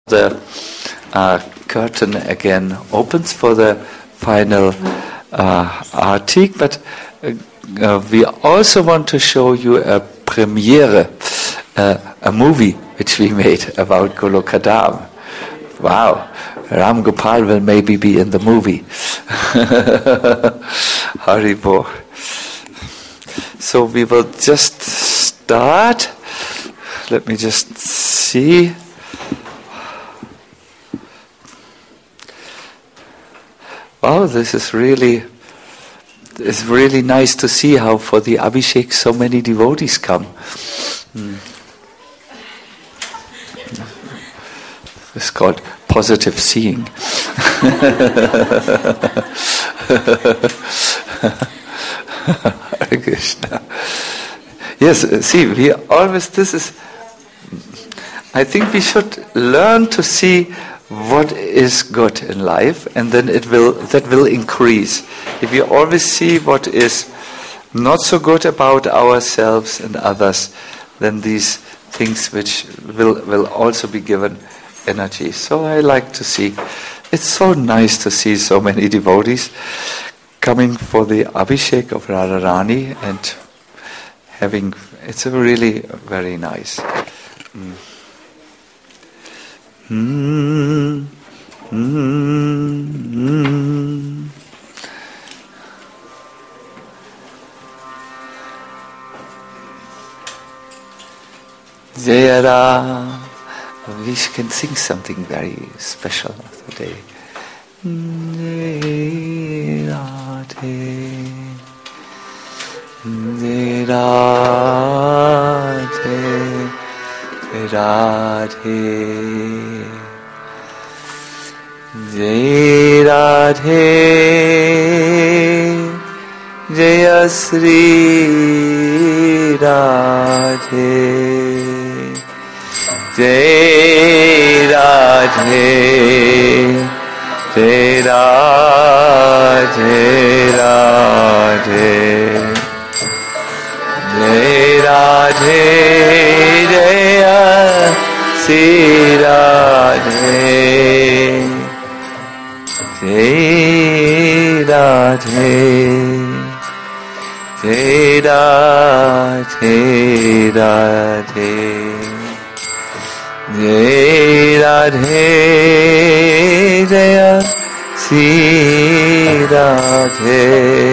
The curtain again opens for the final article, but we also want to show you a premiere, a movie which we made about Golokadam. Wow, Ram Gopal will maybe be in the movie. Haribo. So we will just start. Let me just see. Wow, this is really, it's really nice to see how for the Abhishek so many devotees come. It's called positive seeing. Hare Krishna. Yes, see, we always, I think we should learn to see what is good in life, and then that will increase. If we always see what is not so good about ourselves and others, then these things which will also be given energy. So I like to see, it's so nice to see so many devotees coming for the Abhishek of Radharani and having, it's really very nice. Jayara, we can sing something very special today. Radhe, Jai Radhe, Jaya Sri Radhe, Jai Radhe, Jai Radhe, Radhe, Jai Radhe, Jaya Sri Radhe, Jai Radhe, Jai Radhe, Radhe, Jai Radhe, Jaya Sri Radhe.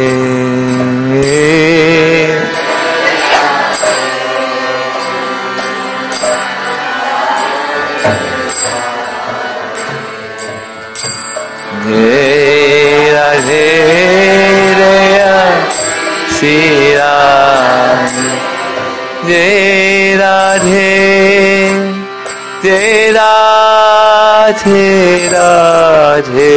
Jai Radhe, Jaya Sri Radhe, Jai Radhe, Jai Radhe, Radhe,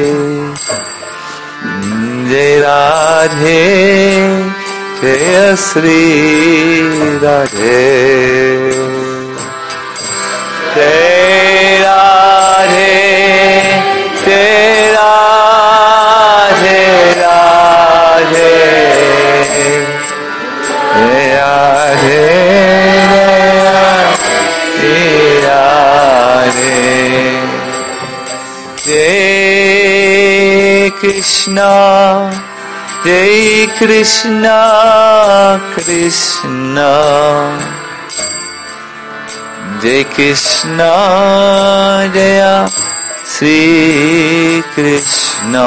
Jai Radhe, Jaya Sri Radhe, Jai Radhe, Jai Radhe, Radhe, Jai Radhe, Jai Krishna, Jai Krishna, Krishna, Jai Krishna, Jaya Sri Krishna,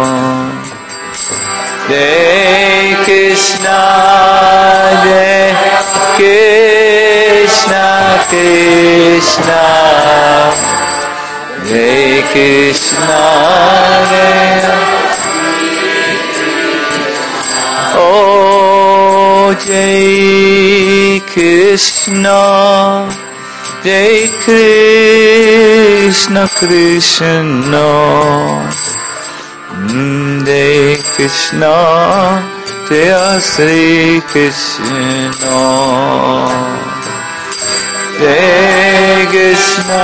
Jai Krishna, Jai Krishna, Krishna, Jai Krishna, Jaya Oh Jai Krishna, Jai Krishna, Krishna, Jai Krishna, Jaya Sri Krishna, Jai Krishna,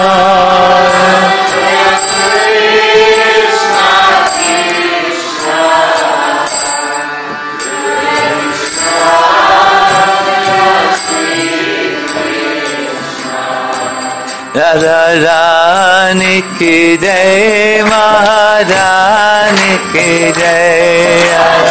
Radharani ki jai, Maharani ki jai.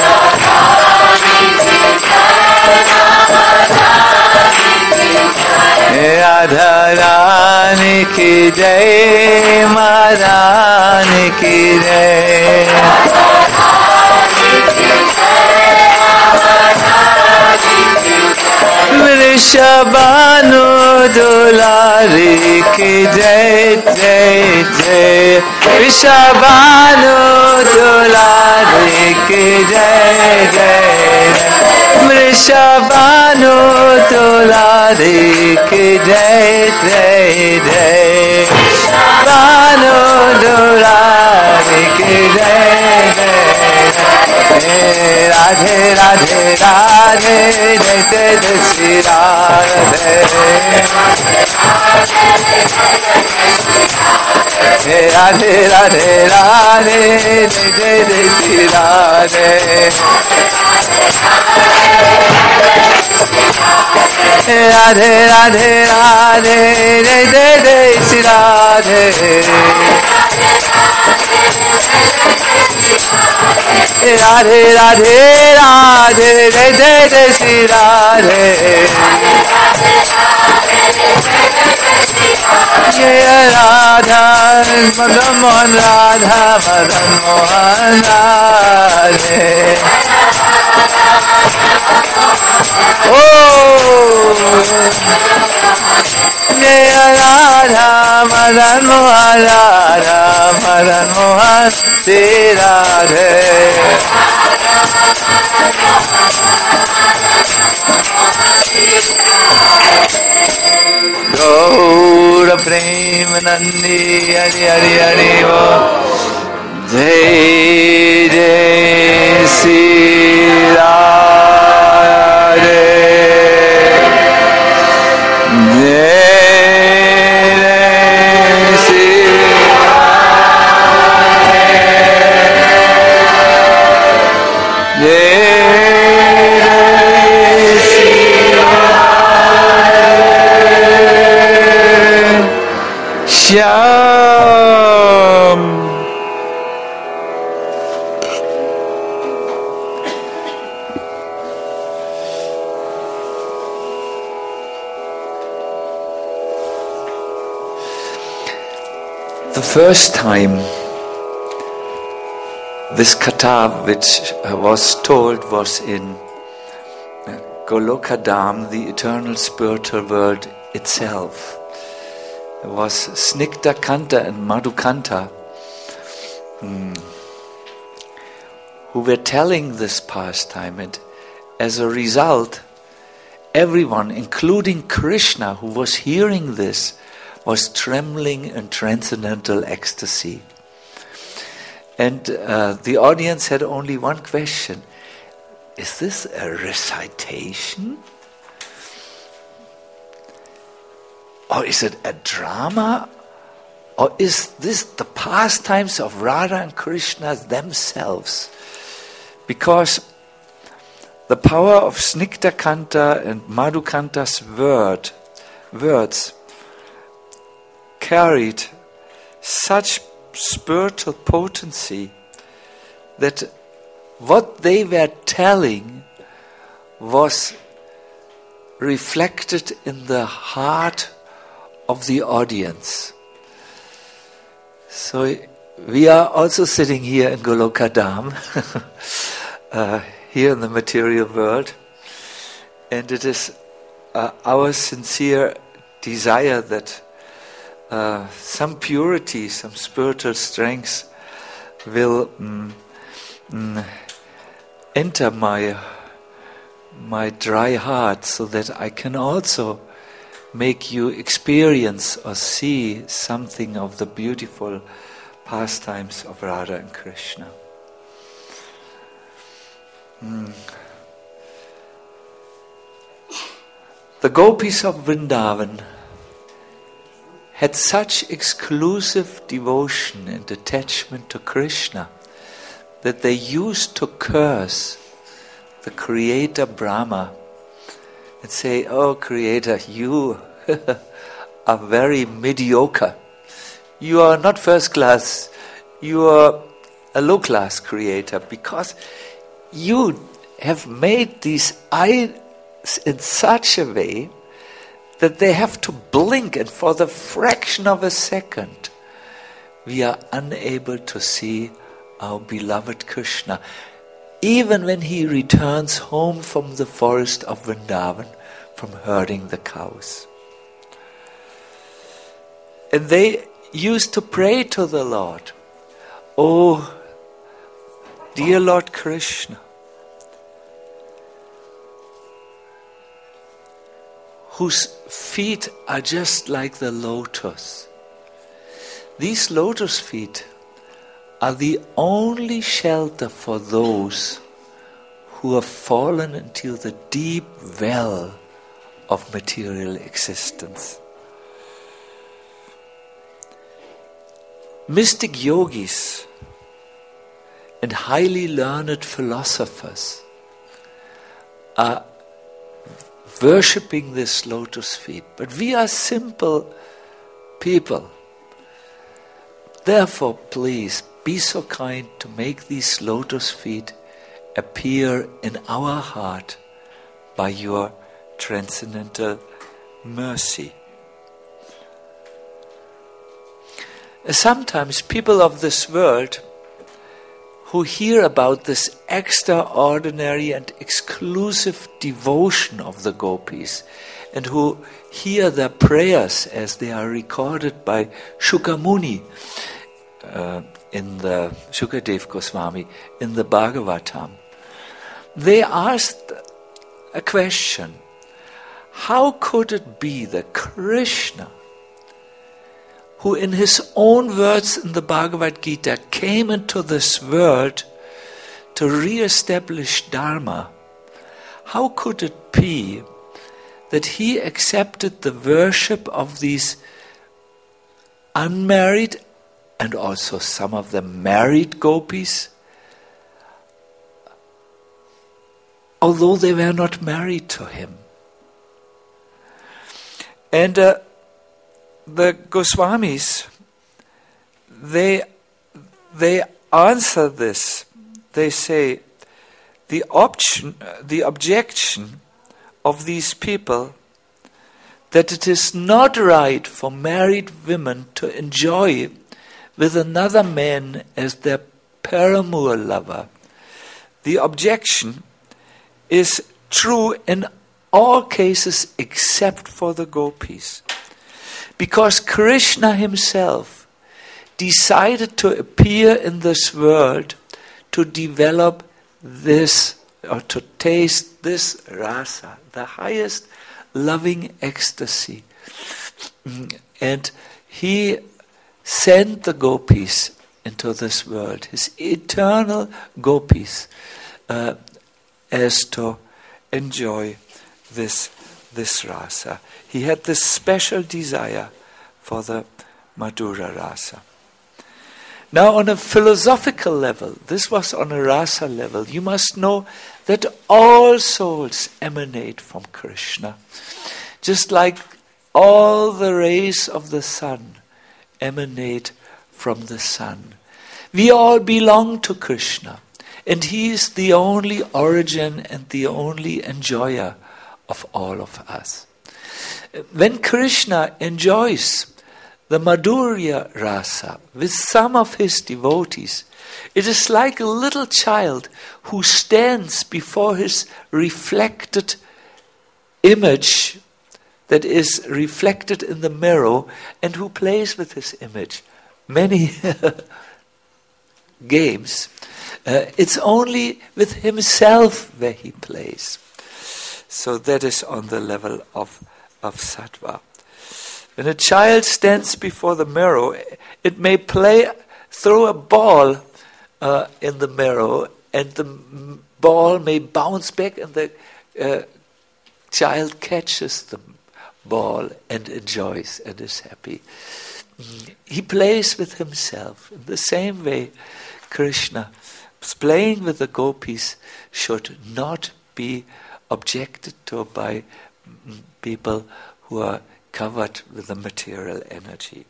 Radharani ki jai, Maharani ki jai. Vrishabhanu Dulari ki jai jai jai. Vrishabhanu Dulari ki jai jai. Vrishabhanu Dulari ki jai jai jai. Vrishabhanu Dulari ki jai jai jai. Radhe Radhe Radhe Jai Jai Shri Radhe. Radhe Radhe Radhe Jai Jai Shri Radhe. Radhe Radhe Radhe Jai Jai Shri Radhe. Radhe Radhe Radhe Jai Jai Shri Radhe. Jaya Radha Madan Mohan Radha Madan Mohan Radhe. Oh, Jaya Radha Madan Mohan Radha Madan Mohan Shri Radhe. Gaura Premanandi Hari Hari Hari Wo. Jai Jai Shri Radhe. Jai Jai Shri Radhe. Jai Shyam. The first time this katha which was told was in Golokadam, the eternal spiritual world itself. It was Snigdakanta and Madhukanta who were telling this pastime, and as a result, everyone, including Krishna, who was hearing this, was trembling in transcendental ecstasy. And the audience had only one question: is this a recitation? Or is it a drama? Or is this the pastimes of Radha and Krishna themselves? Because the power of Snigdakanta and Madhukanta's words carried such spiritual potency that what they were telling was reflected in the heart of the audience. So we are also sitting here in Golokadam, here in the material world, and it is our sincere desire that some purity, some spiritual strength will enter my dry heart, so that I can also make you experience or see something of the beautiful pastimes of Radha and Krishna. The gopis of Vrindavan had such exclusive devotion and attachment to Krishna that they used to curse the creator Brahma and say, "Oh Creator, you are very mediocre. You are not first class, you are a low class creator, because you have made these eyes in such a way that they have to blink, and for the fraction of a second we are unable to see our beloved Krishna, even when he returns home from the forest of Vrindavan from herding the cows. And they used to pray to the Lord, "Oh, dear Lord Krishna, whose feet are just like the lotus. These lotus feet are the only shelter for those who have fallen into the deep well of material existence." Mystic yogis and highly learned philosophers are worshipping this lotus feet, but we are simple people. Therefore, please be so kind to make these lotus feet appear in our heart by your transcendental mercy. Sometimes people of this world who hear about this extraordinary and exclusive devotion of the gopis, and who hear their prayers as they are recorded by Shukamuni in the Shukadev Goswami in the Bhagavatam, they asked a question: how could it be that Krishna, who in his own words in the Bhagavad Gita came into this world to re-establish Dharma, how could it be that he accepted the worship of these unmarried and also some of them married gopis, although they were not married to him? And the Goswamis, they answer this. They say the objection of these people that it is not right for married women to enjoy with another man as their paramour lover. The objection is true in all cases except for the gopis. Because Krishna himself decided to appear in this world to develop this, or to taste this rasa, the highest loving ecstasy. And he sent the gopis into this world, his eternal gopis, as to enjoy this rasa. He had this special desire for the Madhura rasa. Now, on a philosophical level, this was on a rasa level, you must know that all souls emanate from Krishna. Just like all the rays of the sun emanate from the sun. We all belong to Krishna, and he is the only origin and the only enjoyer of all of us. When Krishna enjoys the Madhurya rasa with some of his devotees, it is like a little child who stands before his reflected image that is reflected in the mirror and who plays with his image. Many games. It's only with himself where he plays. So that is on the level of sattva. When a child stands before the mirror, it may throw a ball in the mirror, and the ball may bounce back, and the child catches the ball and enjoys and is happy. He plays with himself. In the same way, Krishna, playing with the gopis, should not be objected to by people who are covered with the material energy.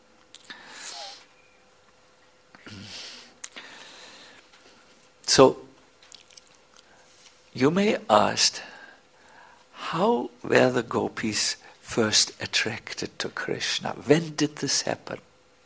So, you may ask, how were the gopis first attracted to Krishna? When did this happen?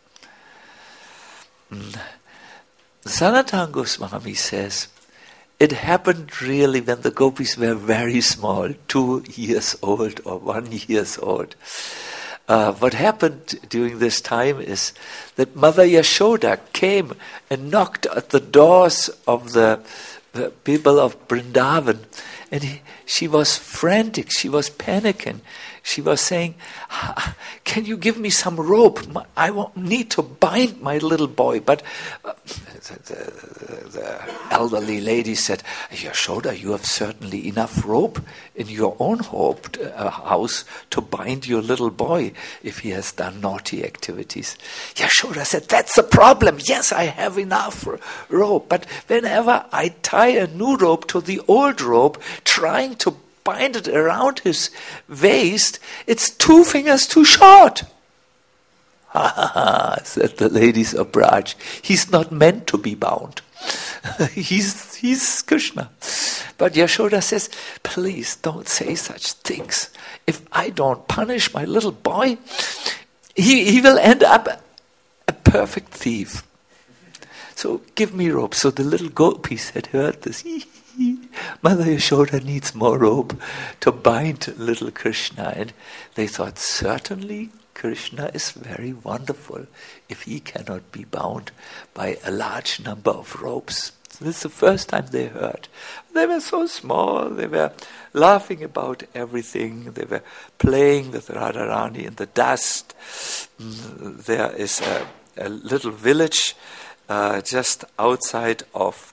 Sanatana Goswami says, it happened really when the gopis were very small, 2 years old or 1 year old. What happened during this time is that Mother Yashoda came and knocked at the doors of the people of Vrindavan, and she was frantic, she was panicking. She was saying, can you give me some rope? I need to bind my little boy. But the elderly lady said, Yashoda, you have certainly enough rope in your own house to bind your little boy if he has done naughty activities. Yashoda said, that's the problem. Yes, I have enough rope. But whenever I tie a new rope to the old rope, trying to bind it around his waist, it's 2 fingers too short. Ha ha ha, said the ladies of Braj. He's not meant to be bound. He's Krishna. But Yashoda says, please don't say such things. If I don't punish my little boy, he will end up a perfect thief. So give me rope. So the little gopis had heard this. Mother Yashoda needs more rope to bind little Krishna. And they thought, certainly Krishna is very wonderful if he cannot be bound by a large number of ropes. So this is the first time they heard. They were so small, they were laughing about everything, they were playing with Radharani in the dust. There is a little village just outside of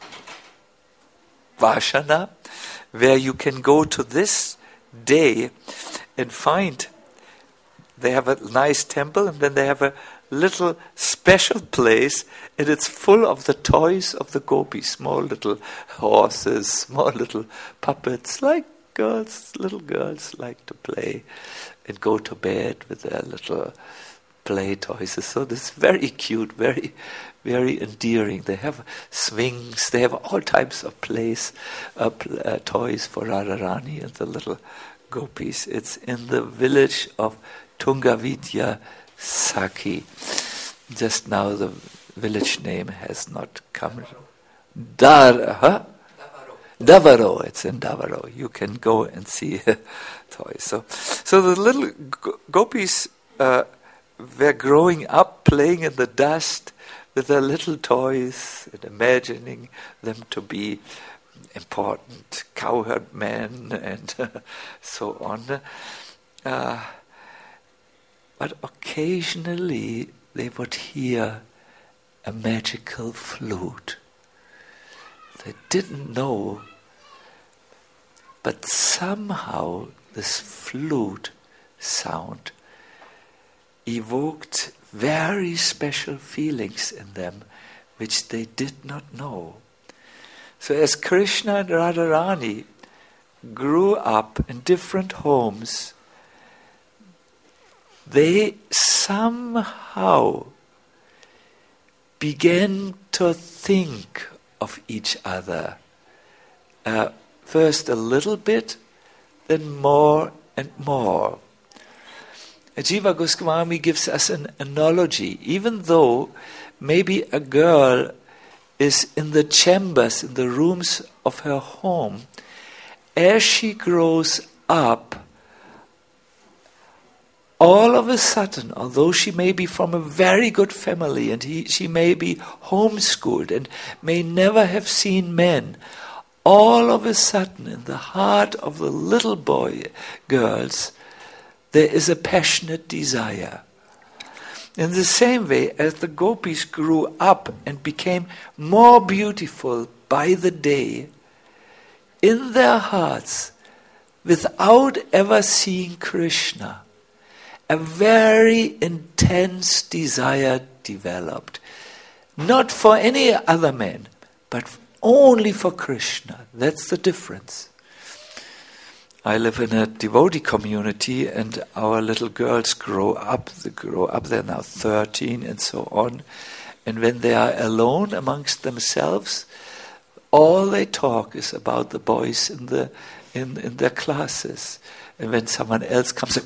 Vashana, where you can go to this day and find, they have a nice temple and then they have a little special place and it's full of the toys of the gopis, small little horses, small little puppets, like little girls like to play and go to bed with their little play toys. So this is very cute, very, very endearing. They have swings, they have all types of toys for Radharani and the little gopis. It's in the village of Tungavidya Saki. Just now the village name has not come. Davaro, it's in Davaro. You can go and see toys. So the little gopis were growing up playing in the dust with their little toys and imagining them to be important cowherd men and so on. But occasionally they would hear a magical flute. They didn't know, but somehow this flute sound evoked very special feelings in them which they did not know. So as Krishna and Radharani grew up in different homes, they somehow began to think of each other. First a little bit, then more and more. Jiva Goswami gives us an analogy. Even though maybe a girl is in the chambers, in the rooms of her home, as she grows up, all of a sudden, although she may be from a very good family and she may be homeschooled and may never have seen men, all of a sudden in the heart of the little girls, there is a passionate desire. In the same way as the gopis grew up and became more beautiful by the day, in their hearts, without ever seeing Krishna, a very intense desire developed. Not for any other man, but only for Krishna. That's the difference. I live in a devotee community, and our little girls grow up. They grow up, they're now 13 and so on. And when they are alone amongst themselves, all they talk is about the boys in their classes. And when someone else comes,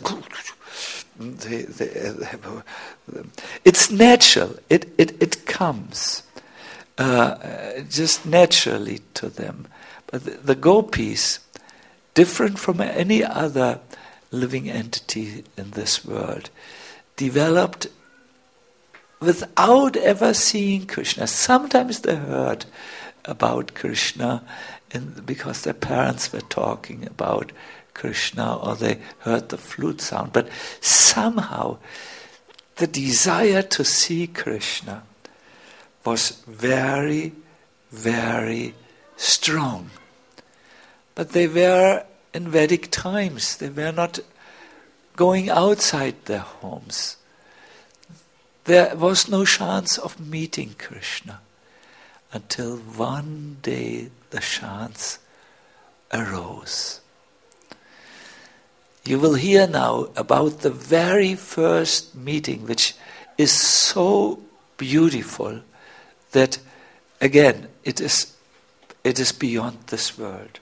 it's natural. It comes just naturally to them. But the gopis, different from any other living entity in this world, developed without ever seeing Krishna. Sometimes they heard about Krishna because their parents were talking about Krishna, or they heard the flute sound. But somehow the desire to see Krishna was very, very strong. But they were in Vedic times. They were not going outside their homes. There was no chance of meeting Krishna until one day the chance arose. You will hear now about the very first meeting, which is so beautiful that, again, it is beyond this world.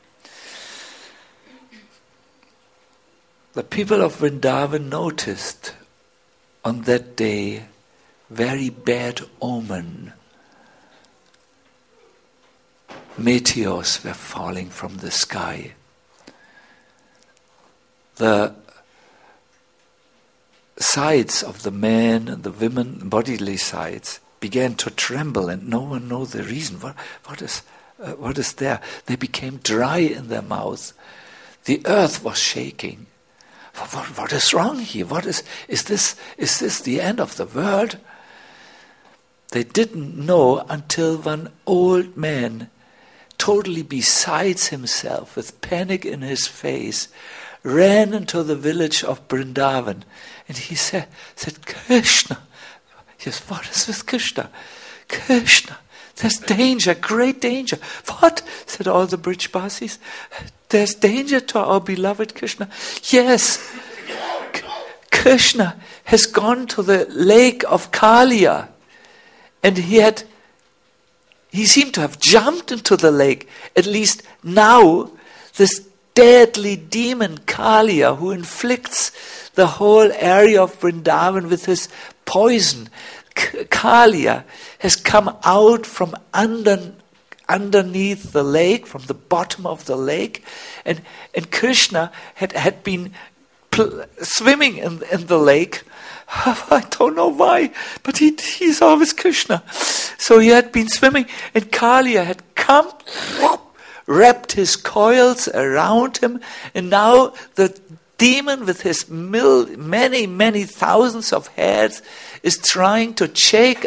The people of Vrindavan noticed on that day very bad omen. Meteors were falling from the sky. The sides of the men and the women, bodily sides, began to tremble, and no one knew the reason. What is there? They became dry in their mouths. The earth was shaking. What is wrong here? Is this the end of the world? They didn't know until one old man, totally besides himself, with panic in his face, ran into the village of Vrindavan, and he said, Krishna. Yes, what is with Krishna? Krishna, there's danger, great danger. What? Said all the Brijbasis. There's danger to our beloved Krishna. Yes, Krishna has gone to the lake of Kalia, and he seemed to have jumped into the lake. At least now, this deadly demon Kalia, who inflicts the whole area of Vrindavan with his poison, Kalia has come out from underneath the lake, from the bottom of the lake, and Krishna had been swimming in the lake. I don't know why, but he's always Krishna. So he had been swimming, and Kalia had come, wrapped his coils around him, and now the demon with his many thousands of heads is trying to choke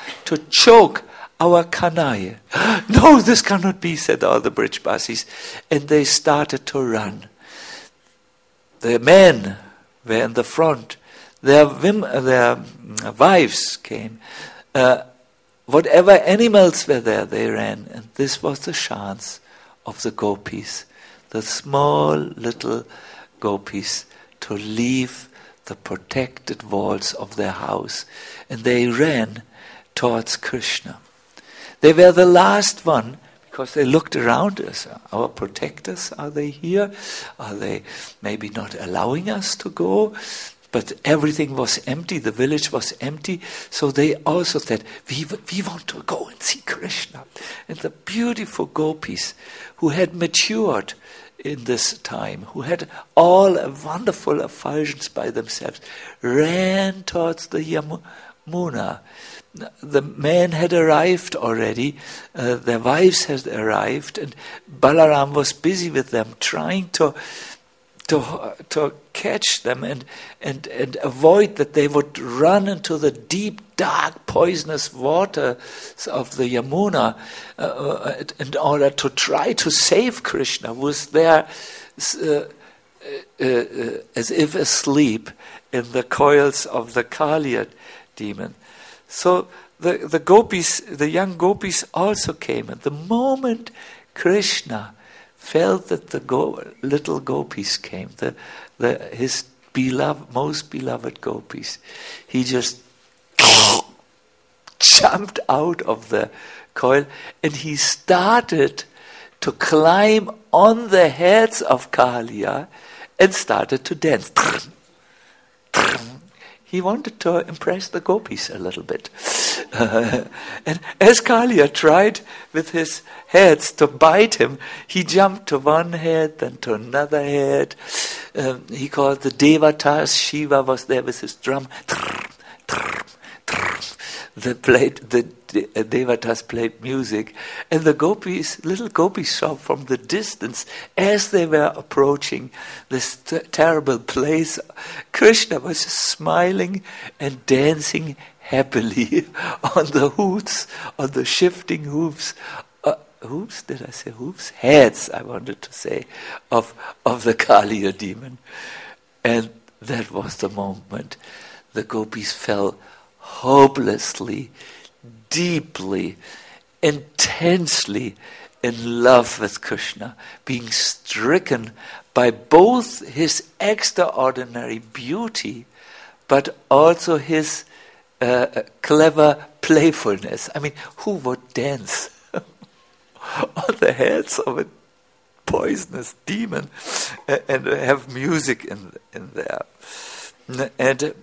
our Kanai. No, this cannot be, said all the Brijbasis. And they started to run. The men were in the front. Their wives came. Whatever animals were there, they ran. And this was the chance of the gopis, the small little gopis, to leave the protected walls of their house. And they ran towards Krishna. They were the last one, because they looked around us. Our protectors, are they here? Are they maybe not allowing us to go? But everything was empty, the village was empty, so they also said, we want to go and see Krishna. And the beautiful gopis who had matured in this time, who had all wonderful effulgence by themselves, ran towards the Yamuna. The men had arrived already, their wives had arrived, and Balaram was busy with them, trying to catch them and avoid that they would run into the deep, dark, poisonous waters of the Yamuna in order to try to save Krishna, who was there as if asleep in the coils of the Kaliya demon. So the gopis, the young gopis also came. At the moment Krishna felt that the little gopis came, his most beloved gopis, he just jumped out of the coil and he started to climb on the heads of Kalia and started to dance. He wanted to impress the gopis a little bit. And as Kalia tried with his heads to bite him, he jumped to one head, then to another head. He called the Devatas. Shiva was there with his drum. The Devatas played music, and the little gopis saw from the distance, as they were approaching this terrible place, Krishna was just smiling and dancing happily on the hooves, on the shifting hooves. Hooves? Did I say hooves? Heads, I wanted to say, of the Kaliya demon. And that was the moment the gopis fell hopelessly, deeply, intensely in love with Krishna, being stricken by both his extraordinary beauty, but also his clever playfulness. I mean, who would dance on the heads of a poisonous demon and have music in there? And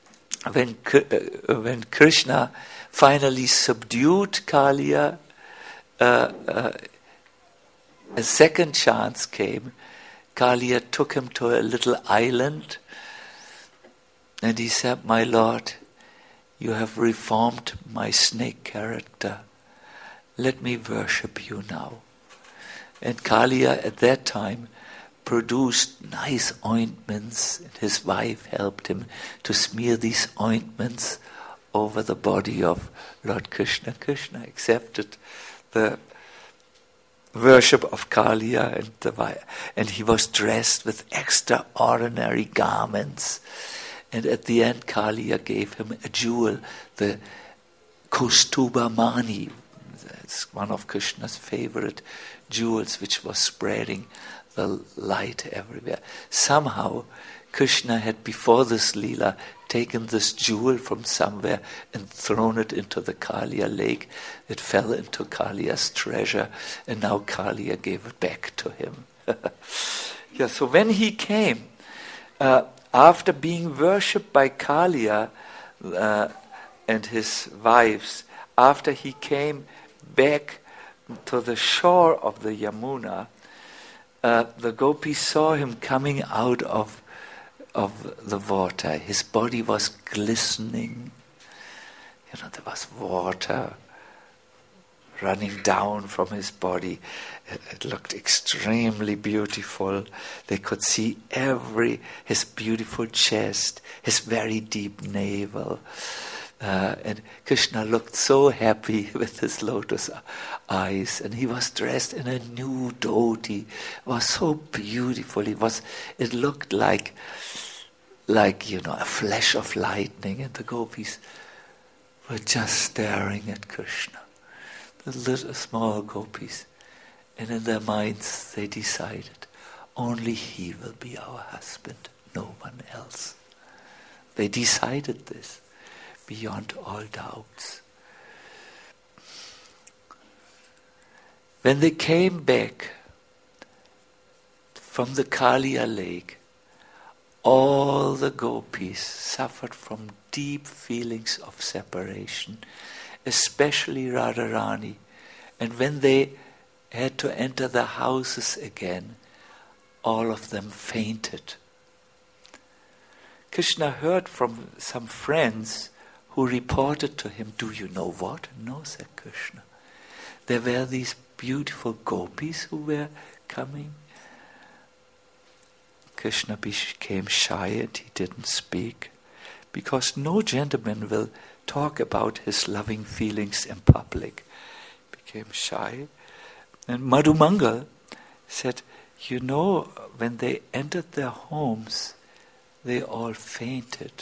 when Krishna finally subdued Kaliya, a second chance came. Kaliya took him to a little island and he said, "My Lord, you have reformed my snake character. Let me worship you now." And Kaliya at that time produced nice ointments, and his wife helped him to smear these ointments over the body of Lord Krishna. Krishna accepted the worship of Kaliya, and he was dressed with extraordinary garments. And at the end, Kaliya gave him a jewel, the Kaustuba Mani. It's one of Krishna's favorite jewels, which was spreading the light everywhere. Somehow, Krishna had before this Leela taken this jewel from somewhere and thrown it into the Kaliya lake. It fell into Kaliya's treasure, and now Kaliya gave it back to him. So when he came, after being worshipped by Kaliya and his wives, after he came back to the shore of the Yamuna, the gopis saw him coming out of the water. His body was glistening. There was water running down from his body. It looked extremely beautiful. They could see his beautiful chest, his very deep navel. And Krishna looked so happy with his lotus eyes, and he was dressed in a new dhoti. It was so beautiful. It looked like a flash of lightning, and the gopis were just staring at Krishna, the little small gopis, and in their minds they decided, only he will be our husband, no one else. They decided this beyond all doubts. When they came back from the Kaliya lake, all the gopis suffered from deep feelings of separation, especially Radharani. And when they had to enter the houses again, all of them fainted. Krishna heard from some friends who reported to him, "Do you know what?" "No," said Krishna. "There were these beautiful gopis who were coming." Krishna became shy and he didn't speak, because no gentleman will talk about his loving feelings in public. He became shy. And Madhumangal said, when they entered their homes, they all fainted.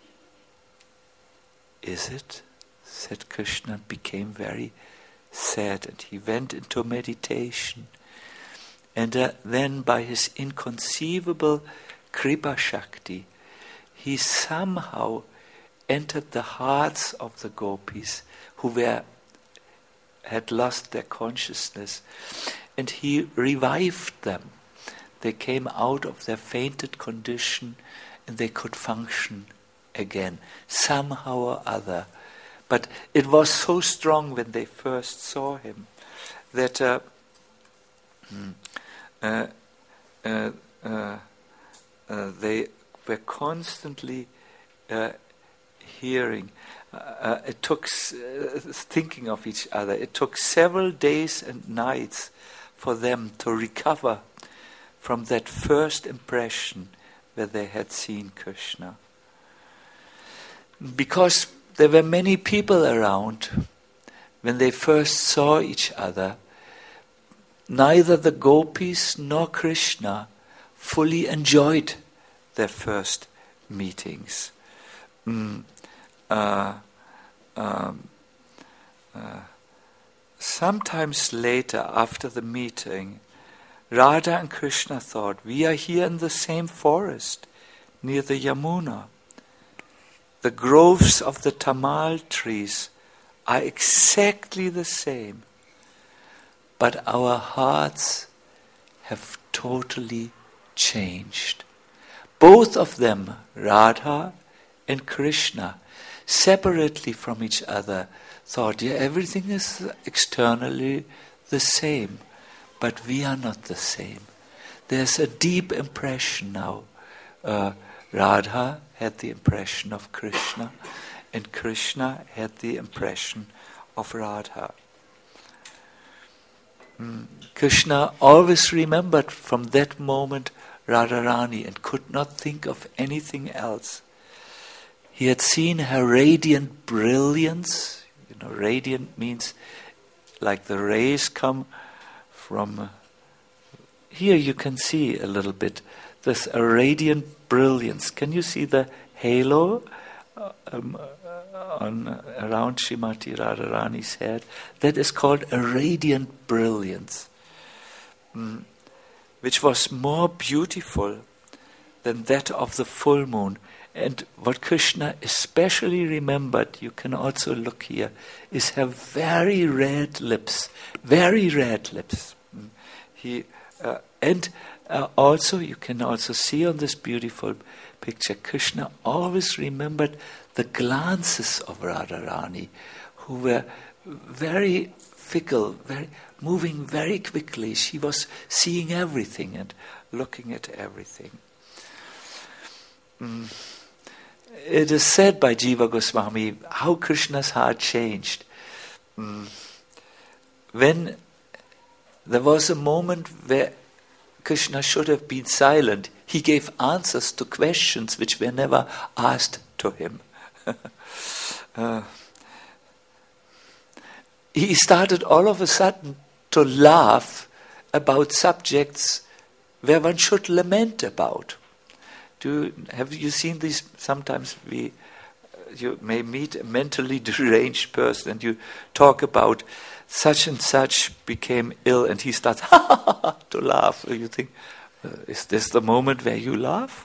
"Is it?" said Krishna, and became very sad, and he went into meditation. And then by his inconceivable Kripa Shakti, he somehow entered the hearts of the gopis who had lost their consciousness, and he revived them. They came out of their fainted condition and they could function again, somehow or other. But it was so strong when they first saw him that they were constantly hearing. It took thinking of each other. It took several days and nights for them to recover from that first impression where they had seen Krishna. Because there were many people around when they first saw each other, neither the gopis nor Krishna fully enjoyed their first meetings. Sometimes later, after the meeting, Radha and Krishna thought, we are here in the same forest near the Yamuna. The groves of the tamal trees are exactly the same, but our hearts have totally changed. Both of them, Radha and Krishna, separately from each other, thought, yeah, everything is externally the same, but we are not the same. There's a deep impression now. Radha had the impression of Krishna, and Krishna had the impression of Radha. Krishna always remembered from that moment Radharani and could not think of anything else. He had seen her radiant brilliance. Radiant means like the rays come from... Here you can see a little bit. There's a radiant brilliance. Can you see the halo around Srimati Radharani's head? That is called a radiant brilliance, which was more beautiful than that of the full moon. And what Krishna especially remembered, you can also look here, is her very red lips. Very red lips. Also, you can also see on this beautiful picture, Krishna always remembered the glances of Radharani, who were very fickle, moving very quickly. She was seeing everything and looking at everything. It is said by Jiva Goswami how Krishna's heart changed. When there was a moment where Krishna should have been silent, he gave answers to questions which were never asked to him. He started all of a sudden to laugh about subjects where one should lament about. Have you seen these? Sometimes you may meet a mentally deranged person and you talk about such and such became ill and he starts to laugh. You think, is this the moment where you laugh?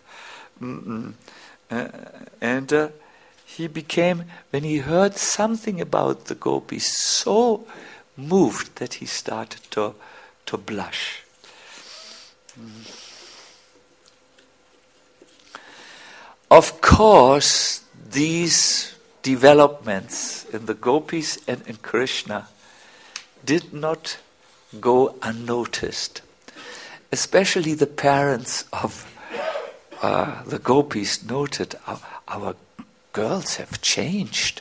He became, when he heard something about the gopis, so moved that he started to blush. Of course, these developments in the gopis and in Krishna did not go unnoticed. Especially the parents of the gopis noted, our girls have changed.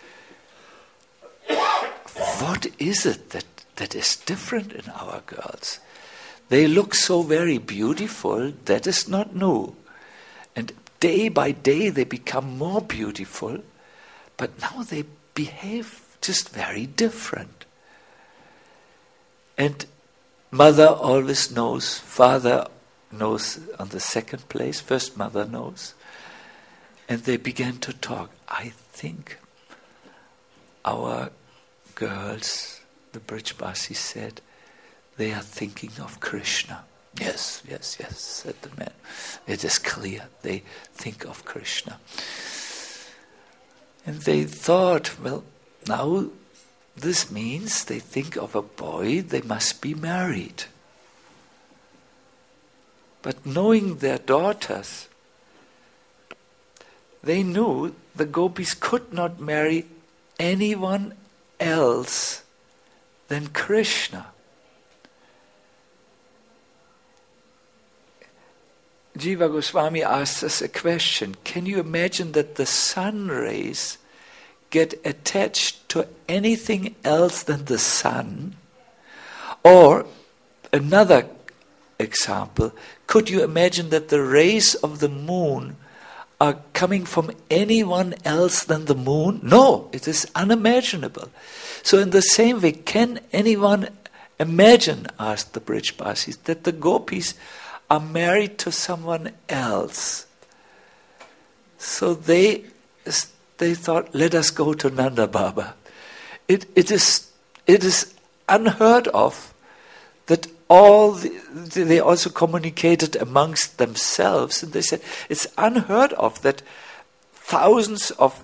What is it that is different in our girls? They look so very beautiful, that is not new. And day by day they become more beautiful, but now they behave just very different. And mother always knows, father knows on the second place, first mother knows. And they began to talk. I think our girls, the Brijbasis said, they are thinking of Krishna. Yes, yes, yes, said the man. It is clear, they think of Krishna. And they thought, well, now this means they think of a boy, they must be married. But knowing their daughters, they knew the gopis could not marry anyone else than Krishna. Jiva Goswami asked us a question. Can you imagine that the sun rays get attached to anything else than the sun? Or, another example, could you imagine that the rays of the moon are coming from anyone else than the moon? No, it is unimaginable. So in the same way, can anyone imagine, asked the Brijbasis, that the gopis are married to someone else? So they thought, let us go to Nanda Baba. It is unheard of that they also communicated amongst themselves, and they said it's unheard of that thousands of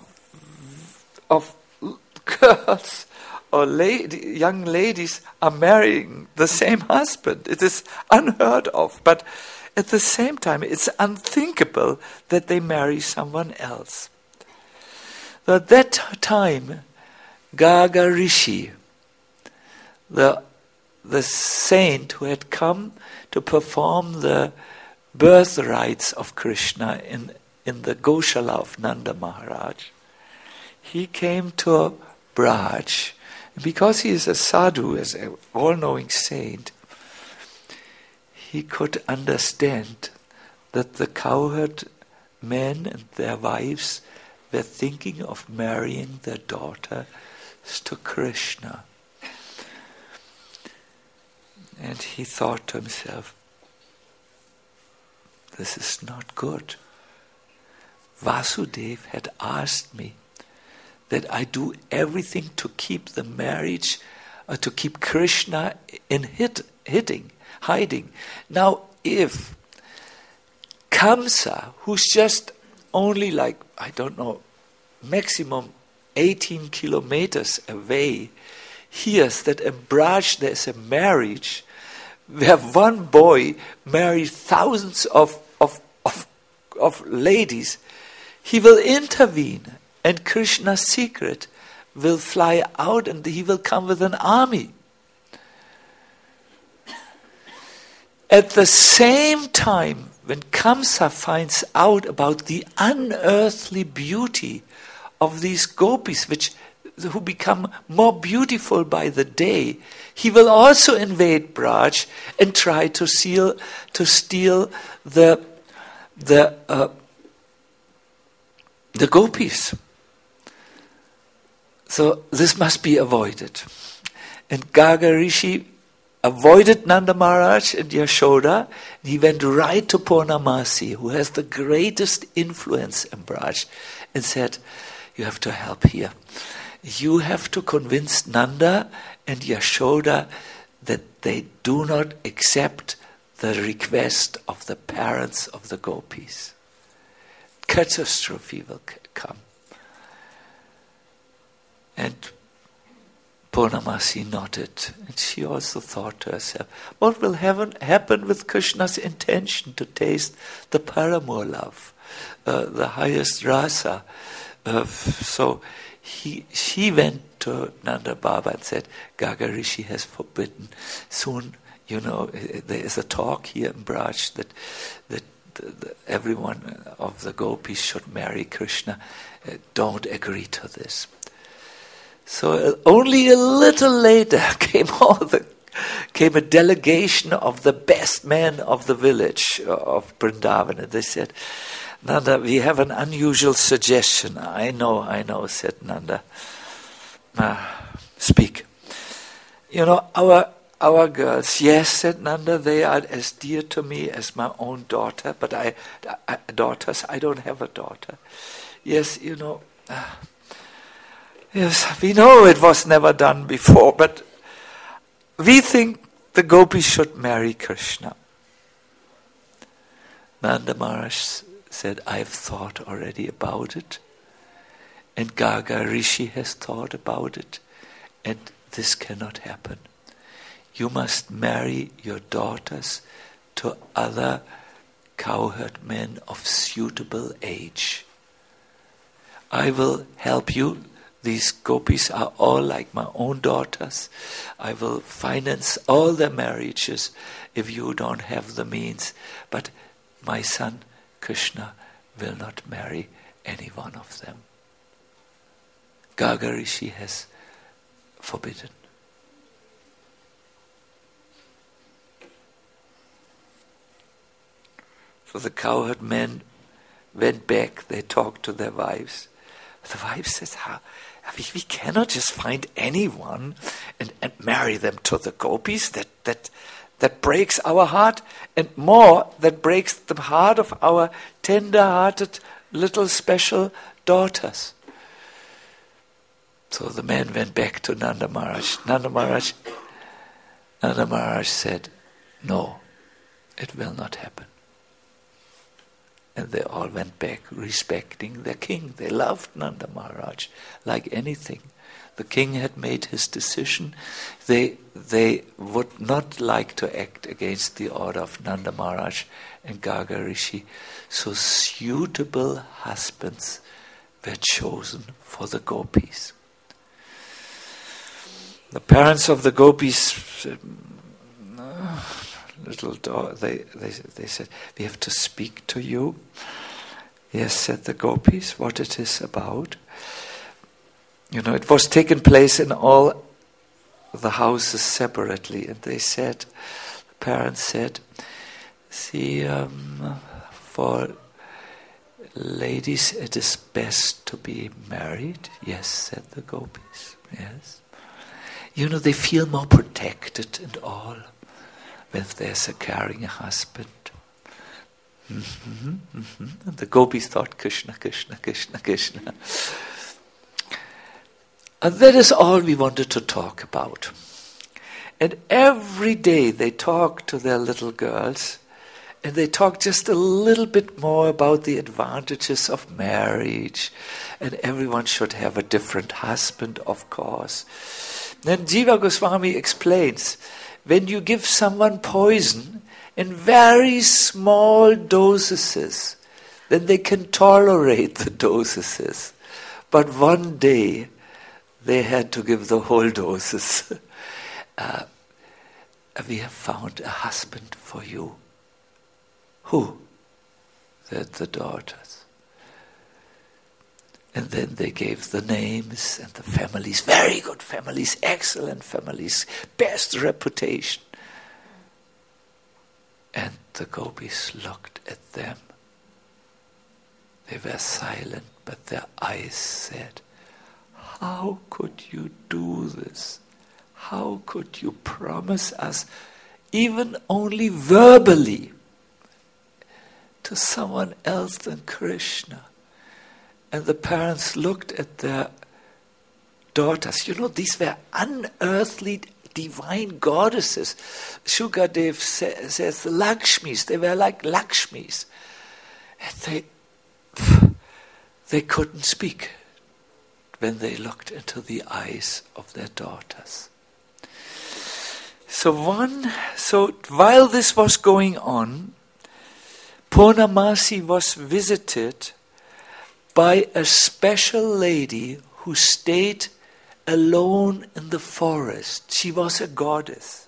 girls or young ladies are marrying the same husband. It is unheard of, but at the same time it's unthinkable that they marry someone else. So at that time, Garga Rishi, the saint who had come to perform the birth rites of Krishna in the Goshala of Nanda Maharaj, he came to Braj. And because he is a sadhu, as an all-knowing saint, he could understand that the cowherd men and their wives were thinking of marrying their daughters to Krishna. And he thought to himself, this is not good. Vasudeva had asked me that I do everything to keep the marriage, to keep Krishna in hiding. Now, if Kamsa, who's just only maximum 18 kilometers away, hears that in Braj there's a marriage where one boy marries thousands of ladies, he will intervene, and Krishna's secret will fly out and he will come with an army. At the same time, when Kamsa finds out about the unearthly beauty of these gopis, who become more beautiful by the day, he will also invade Braj and try to steal the gopis. So this must be avoided. And Garga Rishi avoided Nanda Maharaj and Yashoda, and he went right to Purnamasi, who has the greatest influence in Braj, and said, you have to help here. You have to convince Nanda and Yashoda that they do not accept the request of the parents of the gopis. Catastrophe will come. And Purnamasi nodded, and she also thought to herself, what will happen with Krishna's intention to taste the paramour love, the highest rasa? So she went to Nanda Baba and said, Garga Rishi has forbidden. Soon, there is a talk here in Braj that everyone of the gopis should marry Krishna. Don't agree to this. So only a little later came a delegation of the best men of the village of Vrindavan, and they said, Nanda, we have an unusual suggestion. I know, said Nanda. Speak. Our girls, yes, said Nanda, they are as dear to me as my own daughter, but I don't have a daughter. Yes, yes, we know it was never done before, but we think the gopis should marry Krishna. Nanda Maharaj said, I've thought already about it. And Garga Rishi has thought about it. And this cannot happen. You must marry your daughters to other cowherd men of suitable age. I will help you. These gopis are all like my own daughters. I will finance all their marriages if you don't have the means. But my son Krishna will not marry any one of them. Garga Rishi has forbidden. So the cowherd men went back, they talked to their wives. The wives said, we cannot just find anyone and marry them to the gopis. That breaks our heart, and more, that breaks the heart of our tender-hearted little special daughters. So the men went back to Nanda Maharaj. Nanda Maharaj said, no, it will not happen. And they all went back respecting their king. They loved Nanda Maharaj like anything. The king had made his decision. They would not like to act against the order of Nanda Maharaj and Garga Rishi. So suitable husbands were chosen for the gopis. The parents of the gopis, little daughter, they said, we have to speak to you. Yes, said the gopis, what it is about. It was taken place in all the houses separately, and they said, the parents said, see, for ladies it is best to be married. Yes, said the gopis, yes. They feel more protected and all when there's a caring husband. And the gopis thought, Krishna, Krishna, Krishna, Krishna. And that is all we wanted to talk about. And every day they talk to their little girls, and they talk just a little bit more about the advantages of marriage, and everyone should have a different husband, of course. Then Jiva Goswami explains, when you give someone poison in very small dosages, then they can tolerate the dosages. But one day, they had to give the whole doses. We have found a husband for you. Who? Said the daughters. And then they gave the names and the families, very good families, excellent families, best reputation. And the gopis looked at them. They were silent, but their eyes said, how could you do this? How could you promise us, even only verbally, to someone else than Krishna? And the parents looked at their daughters. These were unearthly divine goddesses. Shukadev says the Lakshmis, they were like Lakshmis. And they couldn't speak when they looked into the eyes of their daughters. So while this was going on, Purnamasi was visited by a special lady who stayed alone in the forest. She was a goddess.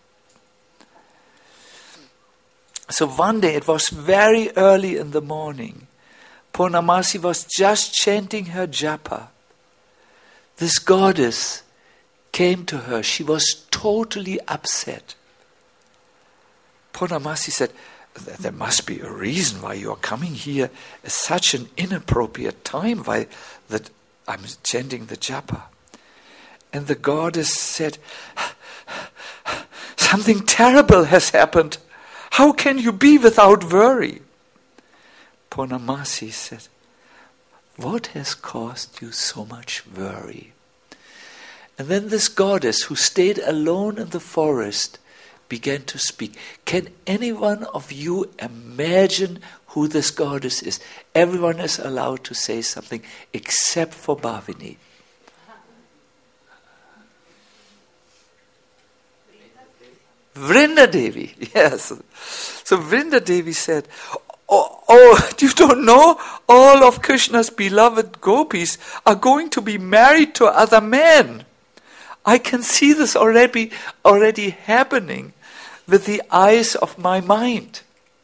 So one day, it was very early in the morning, Purnamasi was just chanting her japa. This goddess came to her. She was totally upset. Purnamasi said, there must be a reason why you are coming here at such an inappropriate time, why that I'm chanting the japa. And the goddess said, something terrible has happened. How can you be without worry? Purnamasi said, what has caused you so much worry? And then this goddess who stayed alone in the forest began to speak. Can any one of you imagine who this goddess is? Everyone is allowed to say something except for Bhavini. Vrinda Devi, yes. So Vrinda Devi said, oh, you don't know? All of Krishna's beloved gopis are going to be married to other men. I can see this already happening with the eyes of my mind.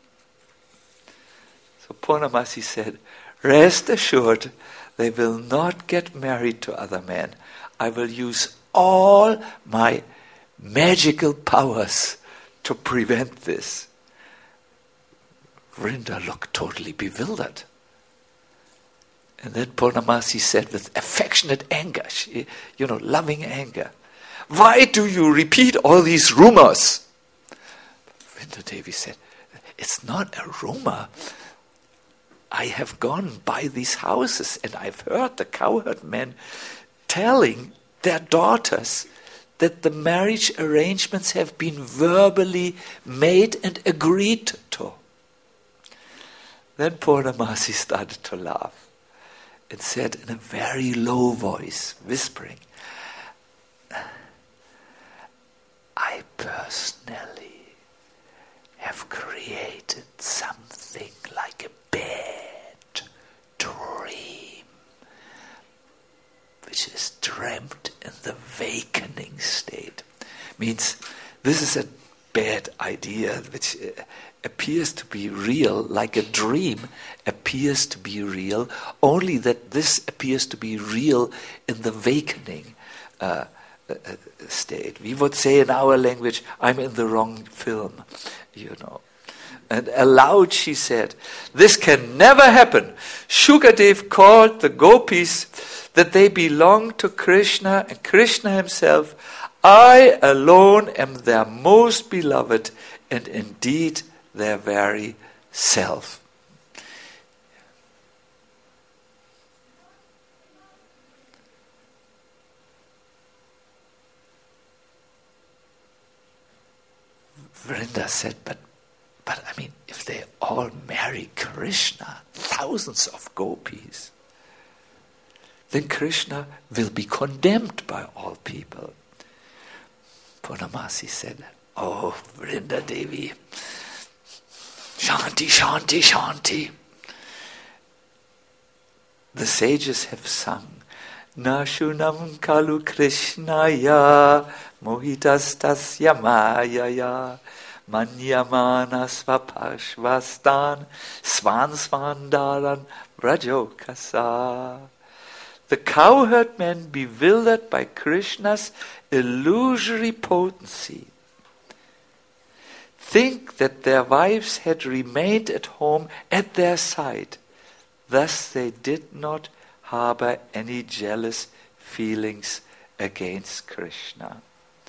So Purnamasi said, rest assured, they will not get married to other men. I will use all my magical powers to prevent this. Vrinda looked totally bewildered. And then Purnamasi said with affectionate anger, loving anger, why do you repeat all these rumors? Vrinda Devi said, it's not a rumor. I have gone by these houses and I've heard the cowherd men telling their daughters that the marriage arrangements have been verbally made and agreed to. Then Purnamasi started to laugh and said in a very low voice, whispering, I personally have created something like a bad dream, which is dreamt in the awakening state. Means this is a bad idea which appears to be real, like a dream appears to be real, only that this appears to be real in the awakening state. We would say in our language, I'm in the wrong film, And aloud she said, this can never happen. Shukadev called the gopis that they belong to Krishna and Krishna himself. I alone am their most beloved and indeed their very self. Vrinda said, but I mean, if they all marry Krishna, thousands of gopis, then Krishna will be condemned by all people. Purnamasi said, oh, Vrinda Devi, Shanti, Shanti, Shanti. The sages have sung, Nashunam kalu Krishnaya, mohitastasya mayaya, manyamana svapashvastan, svansvandaran vrajokasa. The cowherd men, bewildered by Krishna's illusory potency, think that their wives had remained at home at their side. Thus they did not harbor any jealous feelings against Krishna.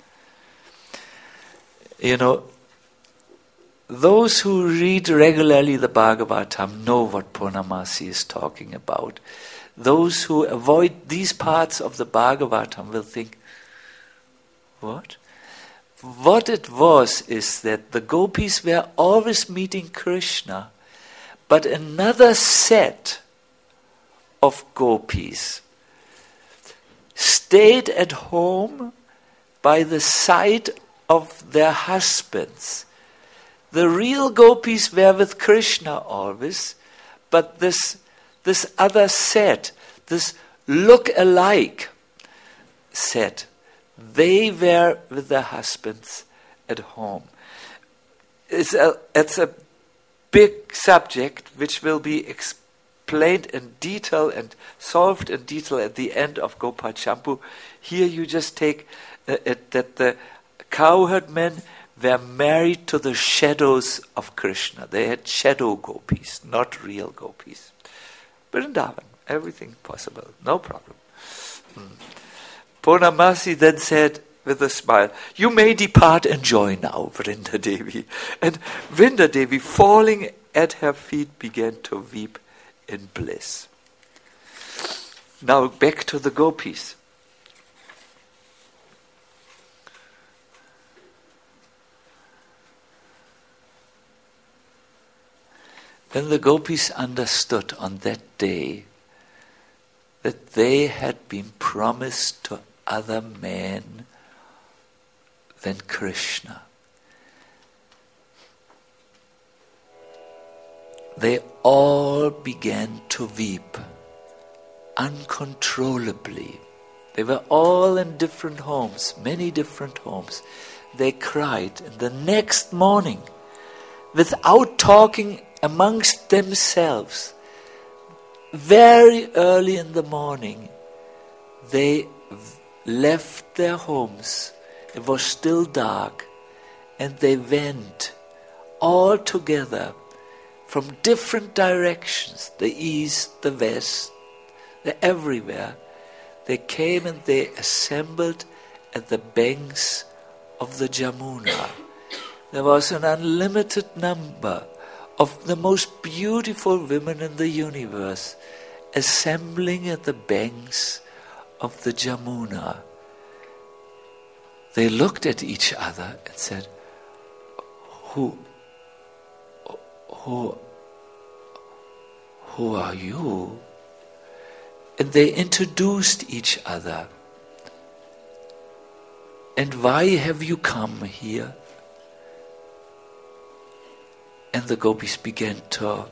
Those who read regularly the Bhagavatam know what Purnamasi is talking about. Those who avoid these parts of the Bhagavatam will think, what? What it was is that the gopis were always meeting Krishna, but another set of gopis stayed at home by the side of their husbands. The real gopis were with Krishna always, but this other set, this look-alike set, they were with their husbands at home. It's a big subject which will be explained in detail and solved in detail at the end of Gopal Champu. Here you just take it that the cowherd men were married to the shadows of Krishna. They had shadow gopis, not real gopis. Vrindavan, everything possible, no problem. Purnamasi then said with a smile, you may depart and join now, Vrinda Devi. And Vrinda Devi, falling at her feet, began to weep in bliss. Now back to the gopis. Then the gopis understood on that day that they had been promised to other men than Krishna. They all began to weep uncontrollably. They were all in different homes, many different homes. They cried. And the next morning, without talking amongst themselves, very early in the morning, they left their homes. It was still dark, and they went all together from different directions, the east, the west, everywhere. They came and they assembled at the banks of the Yamuna. There was an unlimited number of the most beautiful women in the universe assembling at the banks of the Yamuna. They looked at each other and said, Who are you? And they introduced each other. And why have you come here? And the gopis began to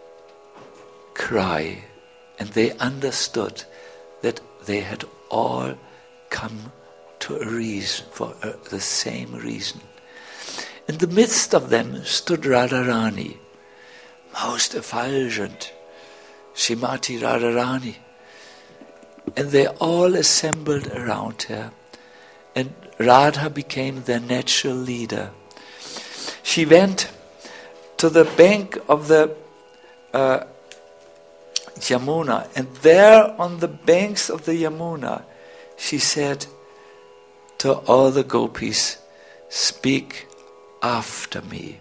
cry, and they understood that they had all come to a reason, for the same reason. In the midst of them stood Radharani, most effulgent, Srimati Radharani. And they all assembled around her, and Radha became their natural leader. She went to the bank of the Yamuna, and there on the banks of the Yamuna, she said to all the gopis, "Speak after me.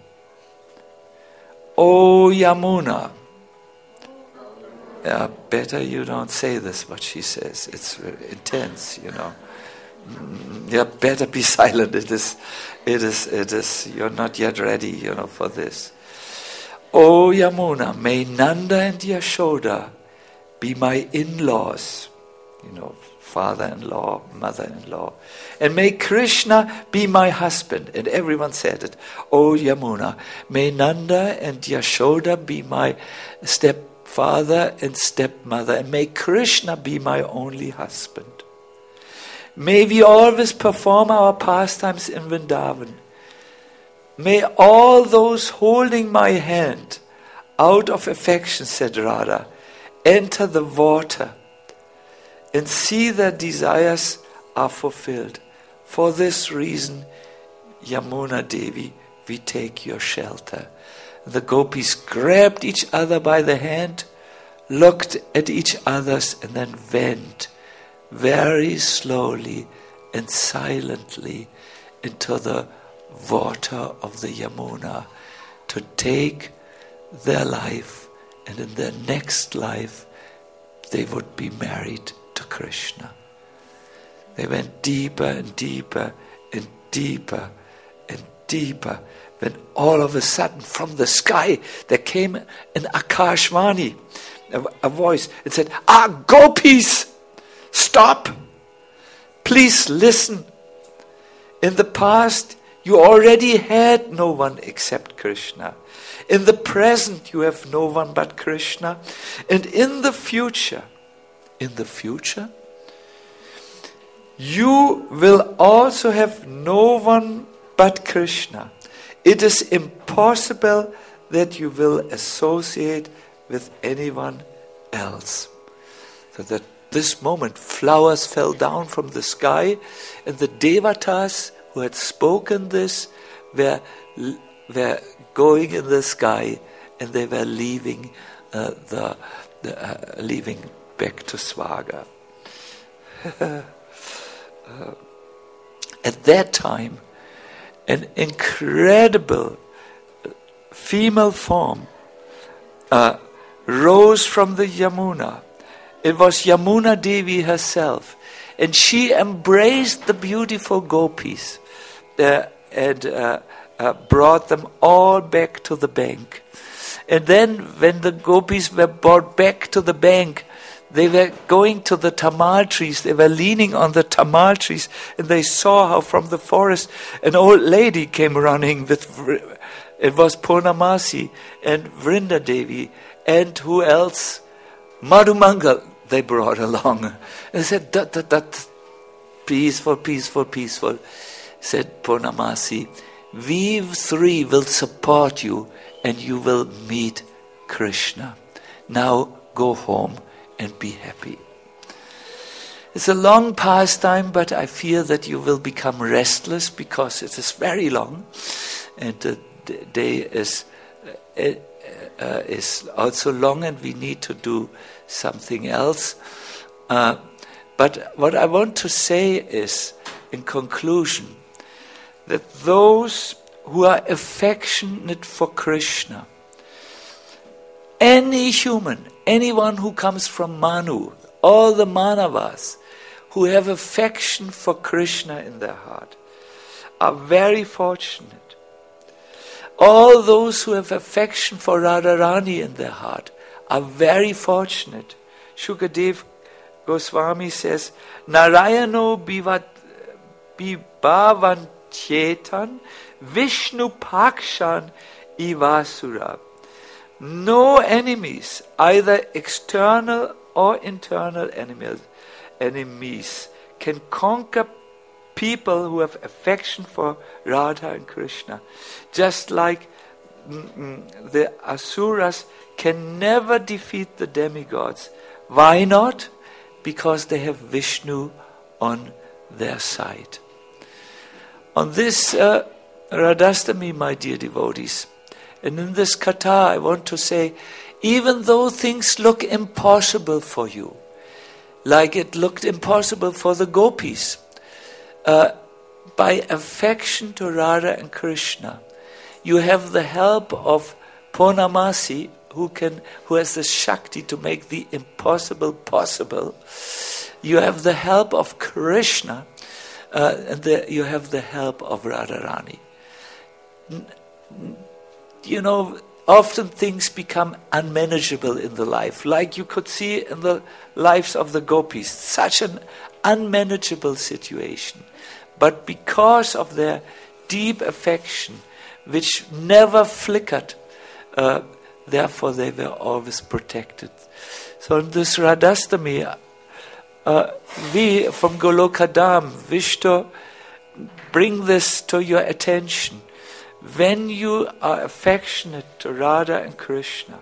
O Yamuna." Yeah, better you don't say this, what she says. It's intense, Yeah, better be silent. It is, you're not yet ready, for this. O Yamuna, may Nanda and Yashoda be my in-laws, father-in-law, mother-in-law. And may Krishna be my husband. And everyone said it. O Yamuna, may Nanda and Yashoda be my stepfather and stepmother. And may Krishna be my only husband. May we always perform our pastimes in Vrindavan. May all those holding my hand out of affection, said Radha, enter the water and see their desires are fulfilled. For this reason, Yamuna Devi, we take your shelter. The gopis grabbed each other by the hand, looked at each other's, and then went very slowly and silently into the water of the Yamuna to take their life, and in their next life they would be married to Krishna. They went deeper and deeper and deeper and deeper, when all of a sudden from the sky there came an Akashvani, a voice. It said, gopis, stop, please listen. In the past you already had no one except Krishna. In the present you have no one but Krishna. And in the future, you will also have no one but Krishna. It is impossible that you will associate with anyone else. So that this moment flowers fell down from the sky, and the Devatas who had spoken this were going in the sky, and they were leaving leaving back to Swaga. At that time, an incredible female form rose from the Yamuna. It was Yamuna Devi herself, and she embraced the beautiful gopis and brought them all back to the bank. And then when the gopis were brought back to the bank, they were going to the tamal trees. They were leaning on the tamal trees, and they saw how from the forest an old lady came running with, it was Purnamasi and Vrinda Devi, and who else? Madhumangal they brought along. And they said, that, peaceful, peaceful, peaceful. Said Purnamasi, we three will support you and you will meet Krishna. Now go home and be happy. It's a long pastime, but I fear that you will become restless because it is very long, and the day is also long, and we need to do something else. But what I want to say is, in conclusion, that those who are affectionate for Krishna, any human, anyone who comes from Manu, all the Manavas who have affection for Krishna in their heart, are very fortunate. All those who have affection for Radharani in their heart are very fortunate. Shukadev Goswami says, Narayano bhibavanchetan Vishnu pakshan ivasura. No enemies, either external or internal enemies, can conquer people who have affection for Radha and Krishna. Just like the Asuras can never defeat the demigods. Why not? Because they have Vishnu on their side. On this Radhastami, my dear devotees, and in this katha, I want to say, even though things look impossible for you, like it looked impossible for the gopis, by affection to Radha and Krishna, you have the help of Purnamasi, who has the Shakti to make the impossible possible. You have the help of Krishna, and you have the help of Radharani. You know, often things become unmanageable in the life, like you could see in the lives of the gopis, such an unmanageable situation. But because of their deep affection, which never flickered, therefore they were always protected. So in this Radhastami, we from Golokadam wish to bring this to your attention. When you are affectionate to Radha and Krishna,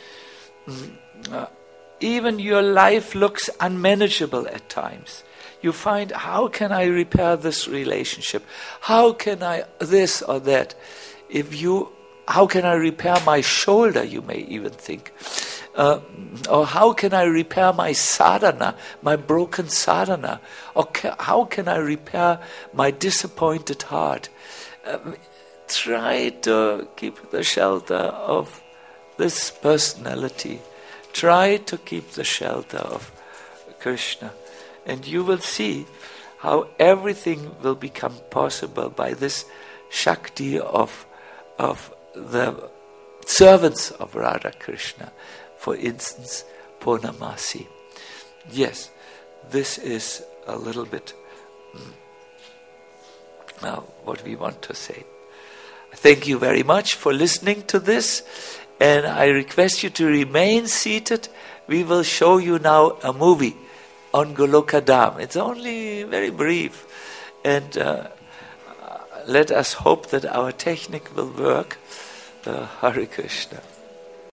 even your life looks unmanageable at times. You find, how can I repair this relationship? How can I this or that? How can I repair my shoulder, you may even think. Or how can I repair my sadhana, my broken sadhana? Or how can I repair my disappointed heart? Try to keep the shelter of this personality. Try to keep the shelter of Krishna. And you will see how everything will become possible by this Shakti of the servants of Radha Krishna. For instance, Purnamasi. Yes, this is a little bit what we want to say. Thank you very much for listening to this, and I request you to remain seated. We will show you now a movie on Golokadam. It's only very brief, and let us hope that our technique will work. Hare Krishna.